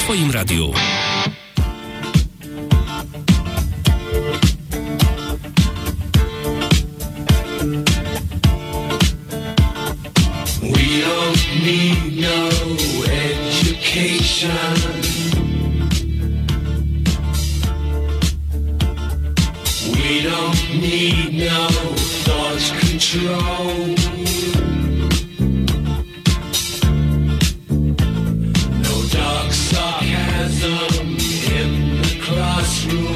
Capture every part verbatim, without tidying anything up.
Twoim radiu. We don't need no education. We don't need no thought control. No dark sarcasm in the classroom.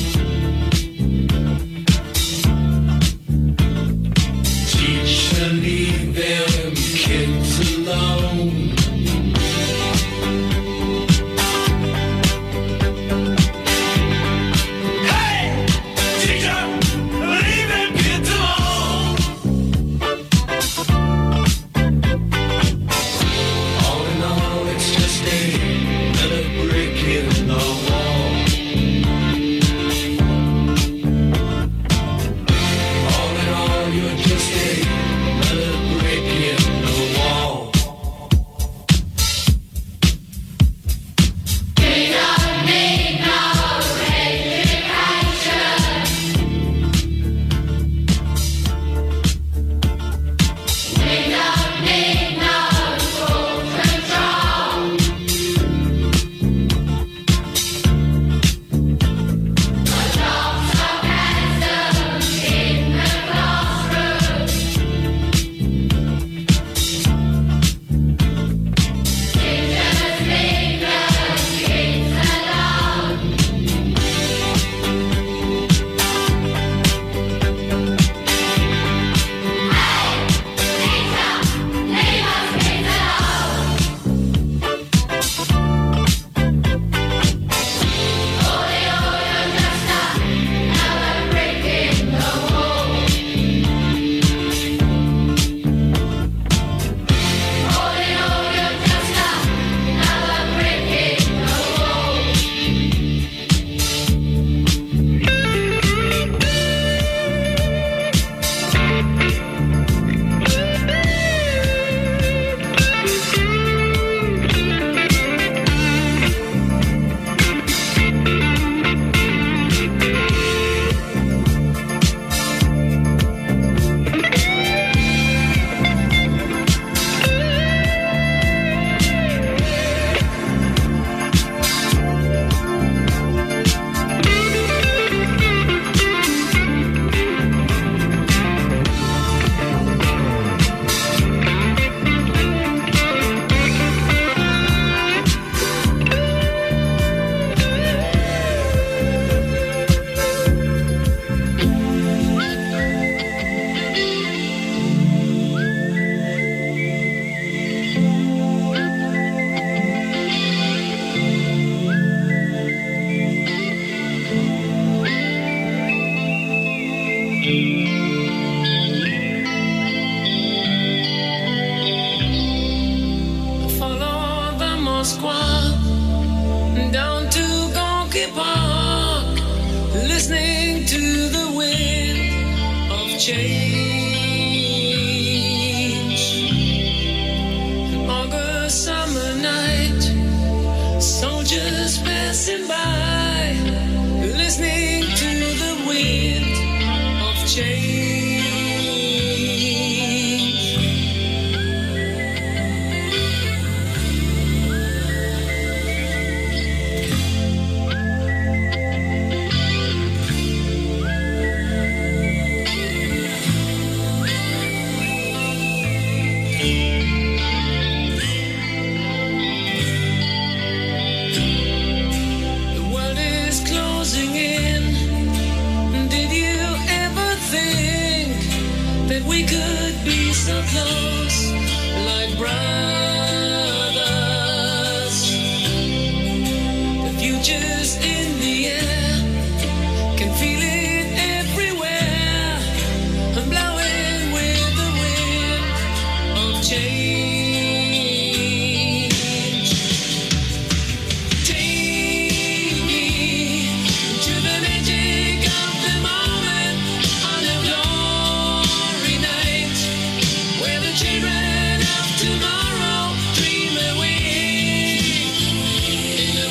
Teacher, leave them kids alone. Children of tomorrow dream away in the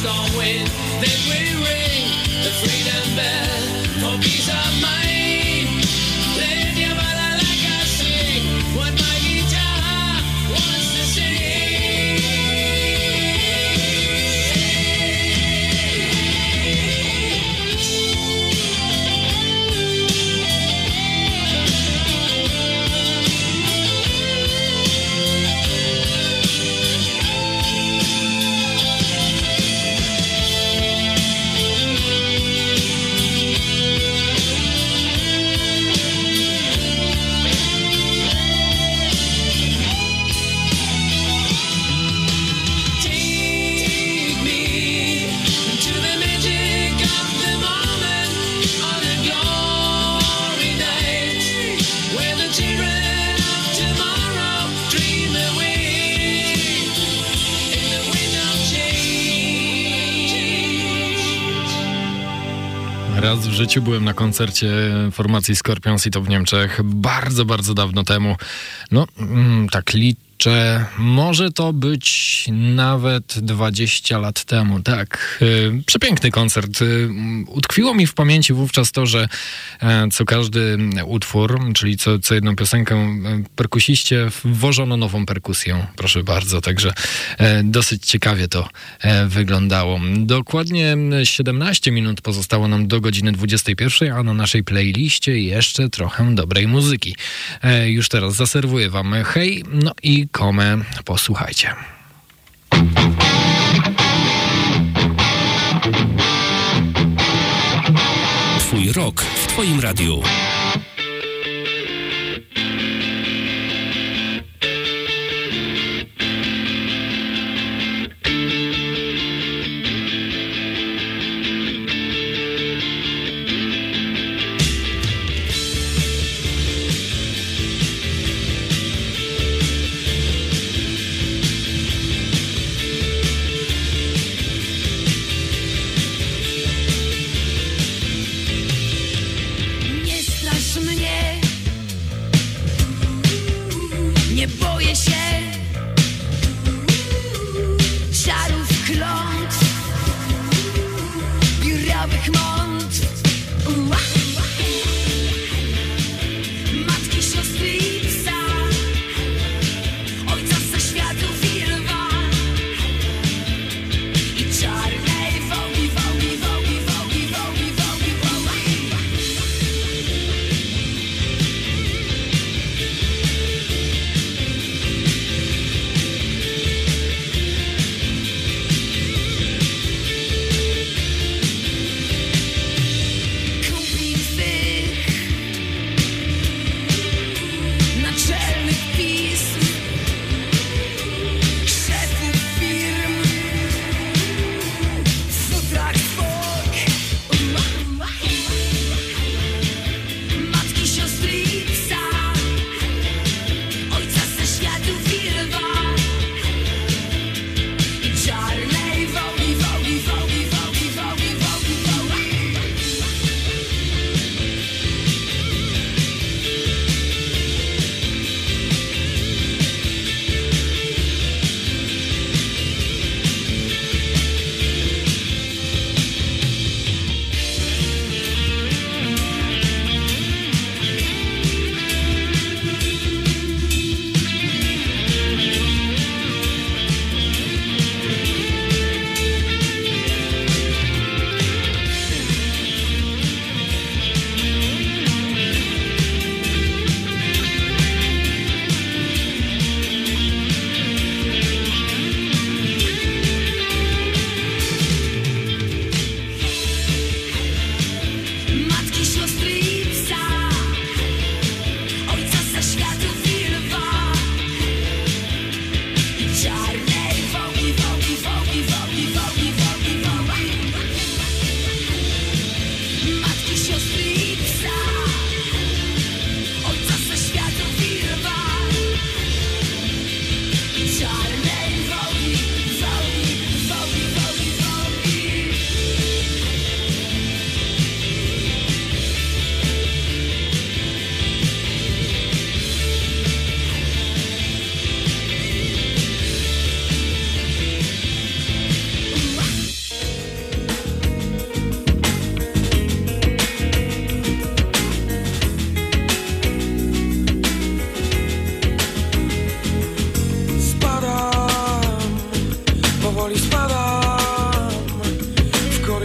storm wind, then we ring the freedom bell for peace of mind. Let your body like I sing what my guitar wants to sing. Raz w życiu byłem na koncercie formacji Scorpions i to w Niemczech bardzo, bardzo dawno temu. No, tak liczę. Może to być nawet dwadzieścia lat temu, tak. Yy, przepiękny koncert. Yy, utkwiło mi w pamięci wówczas to, że yy, co każdy utwór, czyli co, co jedną piosenkę yy, perkusiście włożono nową perkusję, proszę bardzo, także yy, dosyć ciekawie to yy, wyglądało. Dokładnie siedemnaście minut pozostało nam do godziny dwudziestej pierwszej, a na naszej playliście jeszcze trochę dobrej muzyki. Yy, już teraz zaserwuję wam Hej, no i Komę, posłuchajcie. Twój rok w twoim radiu. Nie strach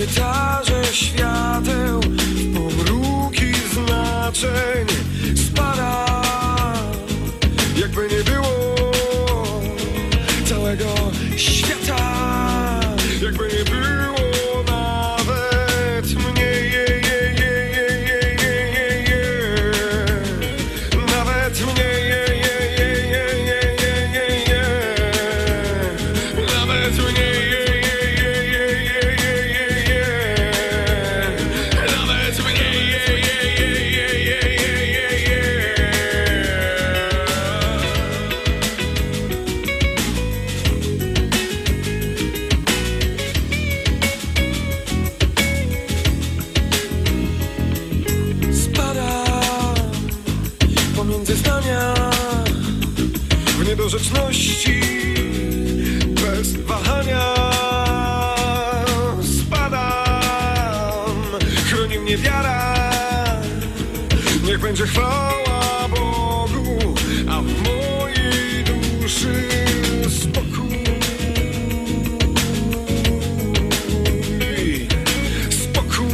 korytarze świateł, w pomruki znaczeń spada, jakby nie było całego świata, jakby nie było nawet mnie. Nawet mnie. Nawet mnie. Niedorzeczności bez wahania spadam, chroni mnie wiara, niech będzie chwała Bogu, a w mojej duszy spokój. Spokój.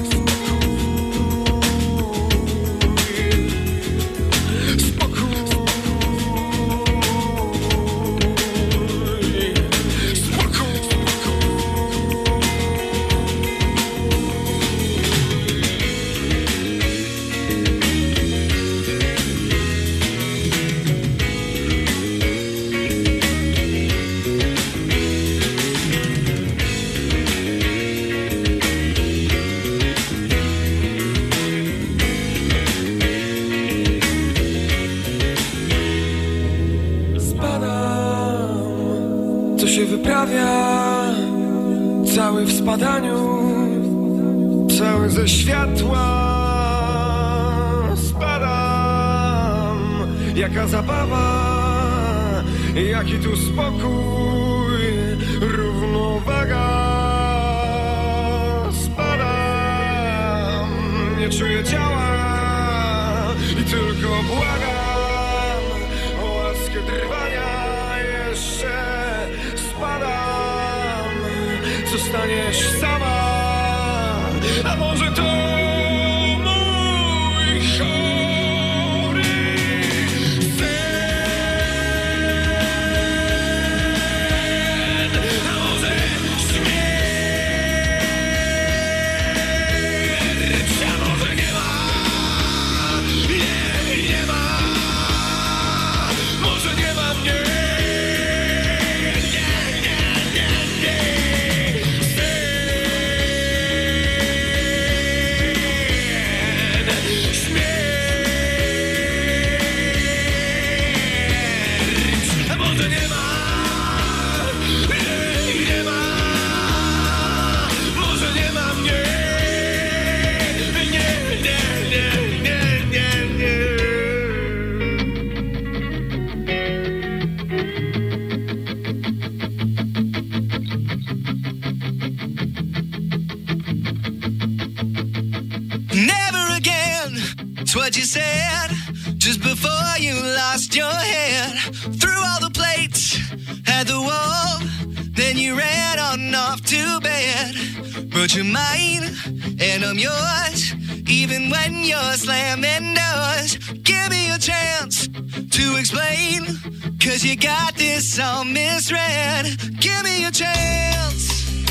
Wyprawia cały w spadaniu, cały ze światła spadam. Jaka zabawa, jaki tu spokój, równowaga. Spadam, nie czuję ciała i tylko błagam o łaskę trwania jeszcze. Spadam, zostaniesz sama, a może to mój chory sen, a może śmierć, a może nie ma, nie, nie ma, może nie ma mnie. What you said just before you lost your head. Threw all the plates at the wall, then you ran on off to bed. But you're mine and I'm yours, even when you're slamming doors. Give me a chance to explain, cause you got this all misread. Give me a chance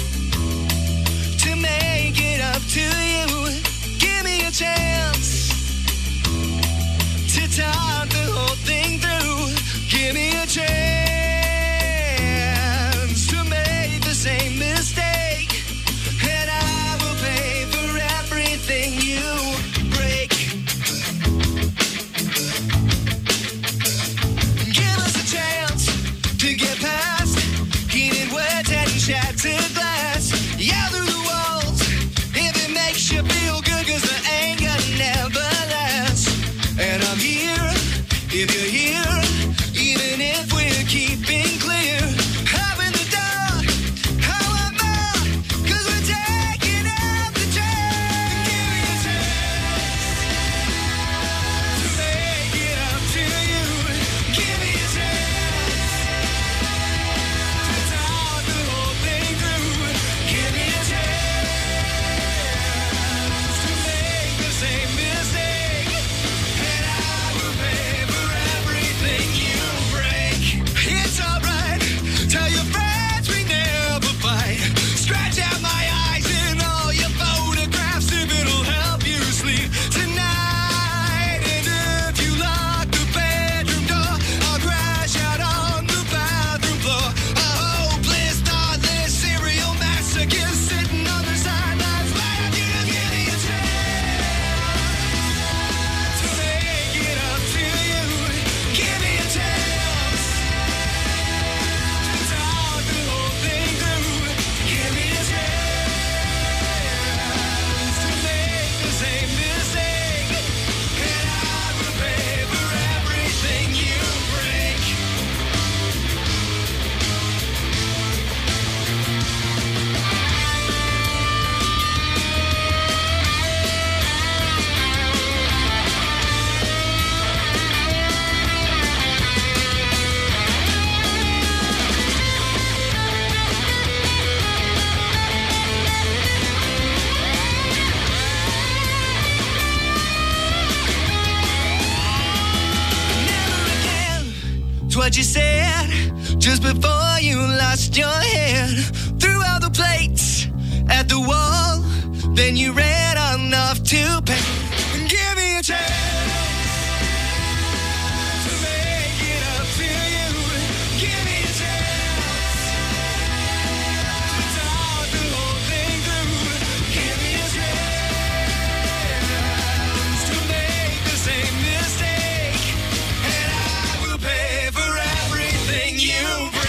to make it up to you. Give me a chance to talk the whole thing through. Give me a chance to make the same mistake, and I will pay for everything you break. Give us a chance to get past heated words and shattered what you said just before you lost your head. Threw all the plates at the wall, then you ran enough to pay. Give me a chance to make it up to you. Give me a chance to talk the whole thing through. Give me a chance to make the same mistake, and I will pay for everything you break.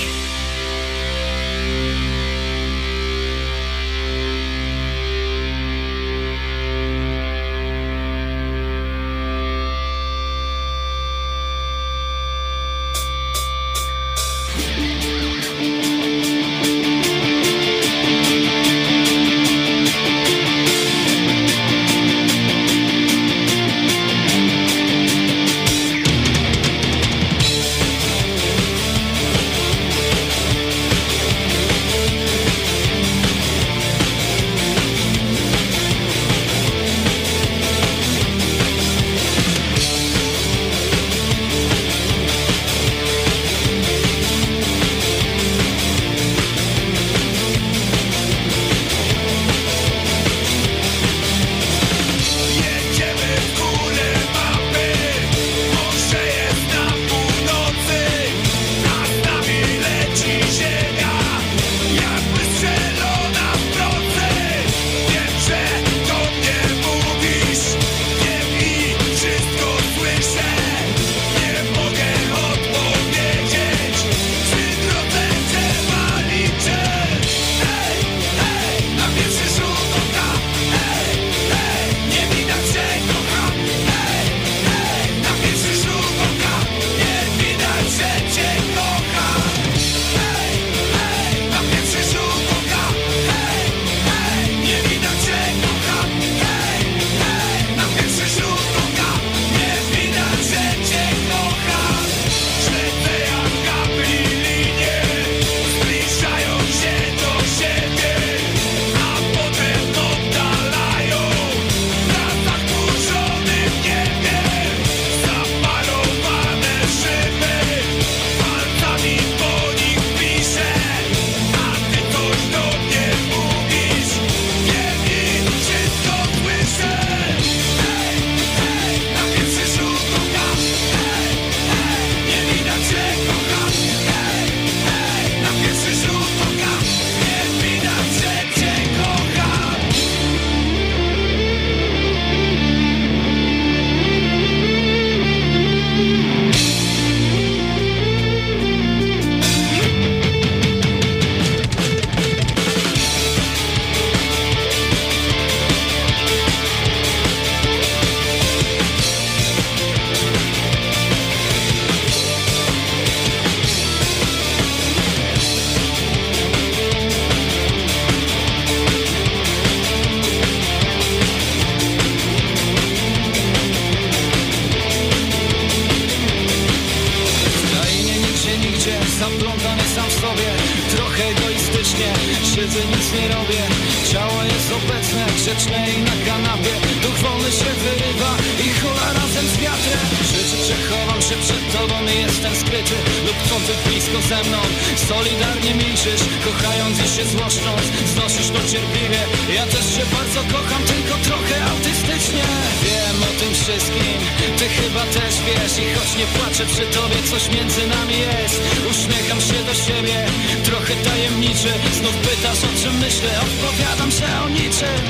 Siedzę, nic nie robię, ciało jest obecne, grzeczne i na kanapie. Duch wolny się wyrywa i hula razem z wiatrem. Życzy, że chowam się przed tobą i jestem skryty, lub chcący blisko ze mną. Solidarnie milczysz, kochając i się złoszcząc, znosisz to cierpliwie. Ja też się bardzo kocham, tylko trochę autystycznie. Wiem o tym wszystkim, ty chyba też wiesz. I choć nie płaczę przy tobie, coś między nami jest. Uśmiecham się do siebie, trochę tajemniczy. Znów pytasz, o czym myślę, odpowiadam, że o niczym.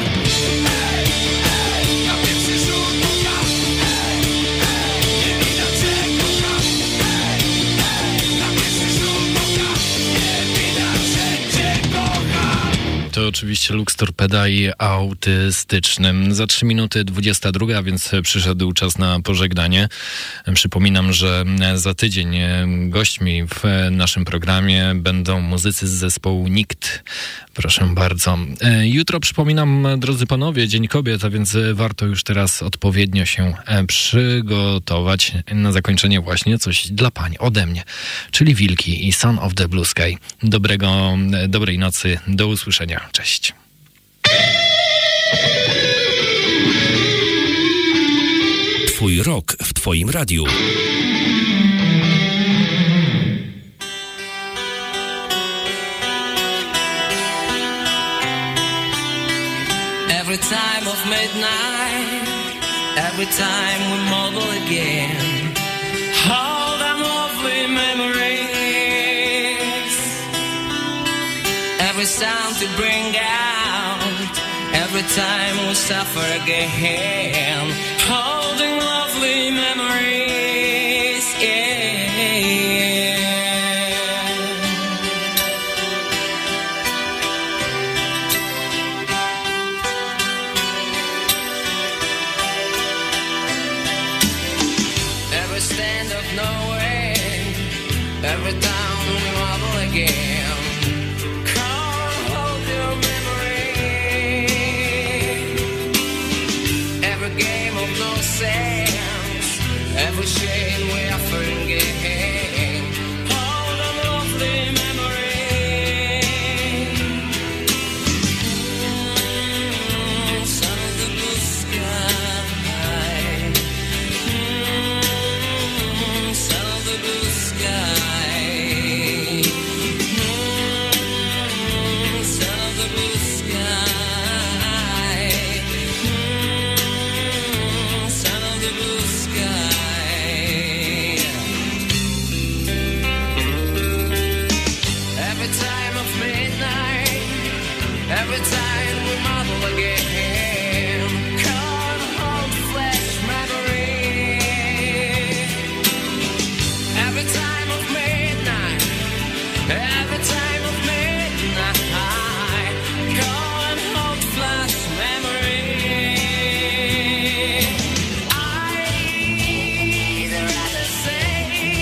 Ej, ej, na pierwszy rzut oka. Ej, ej, nie widać, że kocham. Ej, ej, na pierwszy rzut oka. Nie widać, że cię kocham. To oczywiście Lux Torpeda i Autystycznym. Za trzy minuty dwudziesta druga, a więc przyszedł czas na pożegnanie. Przypominam, że za tydzień gośćmi w naszym programie będą muzycy z zespołu Nikt. Proszę bardzo. Jutro, przypominam, drodzy panowie, Dzień Kobiet, a więc warto już teraz odpowiednio się przygotować. Na zakończenie właśnie coś dla pań ode mnie, czyli Wilki i Son of the Blue Sky. Dobrego, dobrej nocy, do usłyszenia. Cześć. Twój rok w twoim radiu. Every time of midnight, every time we marvel again, all them lovely memories. Every sound to bring out, every time we suffer again, holding lovely memories, yeah. Every stand of nowhere, every time we marvel again, can't hold your memory. Every game of no sense, every shame we offer again, all the lovely memories. Mm, son of the blue sky, mm, son of the blue sky, mm, son of the blue sky, mm, son of the blue sky. Every time of midnight, every time we marvel again, can't hold flesh memory. Every time of midnight, every time of midnight, can't hold flesh memory. I'd rather say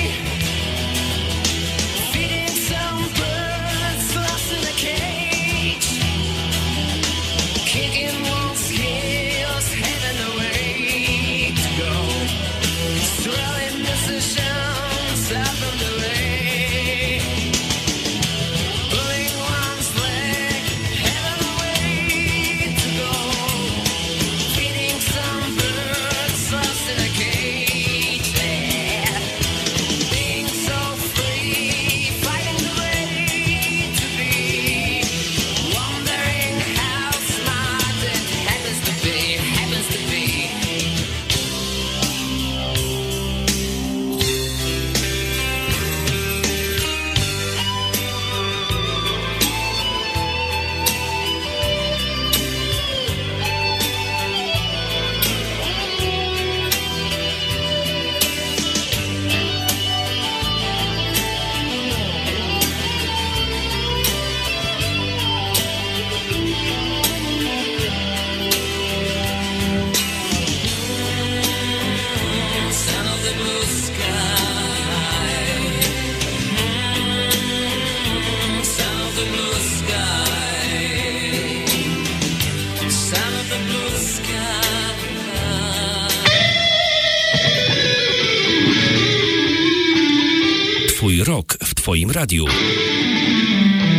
feeding some birds lost in a cage, kicking one's heels, heading away to go, swirling decisions up on the way, pulling one's leg, heading away to go, feeding some birds lost in a cage, yeah. Being so free, fighting the way to be, wondering how smart it happens to be, happens to be. Son of the blue sky, mm, son of the blue sky, son of the blue sky. Twój rok w twoim radiu.